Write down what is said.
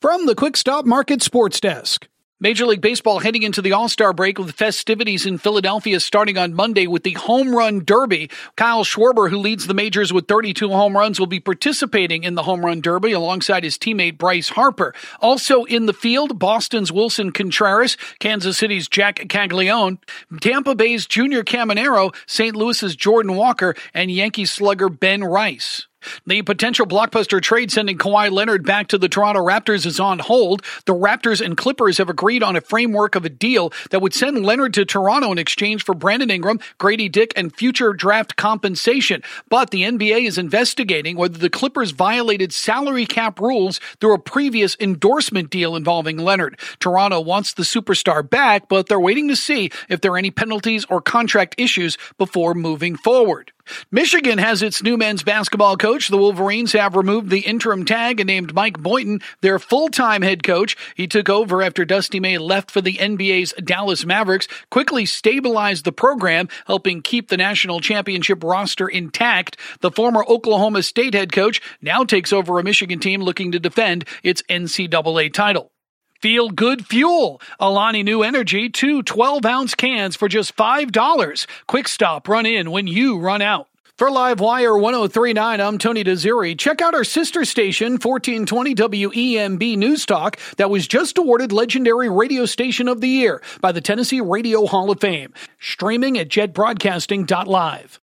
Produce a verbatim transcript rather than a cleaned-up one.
From the Quick Stop Market Sports Desk. Major League Baseball heading into the All-Star break with festivities in Philadelphia starting on Monday with the Home Run Derby. Kyle Schwarber, who leads the majors with thirty-two home runs, will be participating in the Home Run Derby alongside his teammate Bryce Harper. Also in the field, Boston's Wilson Contreras, Kansas City's Jack Caglione, Tampa Bay's Junior Caminero, Saint Louis's Jordan Walker, and Yankee slugger Ben Rice. The potential blockbuster trade sending Kawhi Leonard back to the Toronto Raptors is on hold. The Raptors and Clippers have agreed on a framework of a deal that would send Leonard to Toronto in exchange for Brandon Ingram, Grady Dick, and future draft compensation. But the N B A is investigating whether the Clippers violated salary cap rules through a previous endorsement deal involving Leonard. Toronto wants the superstar back, but they're waiting to see if there are any penalties or contract issues before moving forward. Michigan has its new men's basketball coach. The Wolverines have removed the interim tag and named Mike Boynton their full-time head coach. He took over after Dusty May left for the N B A's Dallas Mavericks, quickly stabilized the program, helping keep the national championship roster intact. The former Oklahoma State head coach now takes over a Michigan team looking to defend its N C double A title. Feel Good Fuel. Alani New Energy, two twelve-ounce cans for just five dollars. Quick Stop, run in when you run out. For Livewire one oh three point nine, I'm Tony Desiri. Check out our sister station, fourteen twenty W E M B News Talk, that was just awarded Legendary Radio Station of the Year by the Tennessee Radio Hall of Fame. Streaming at jet broadcasting dot live.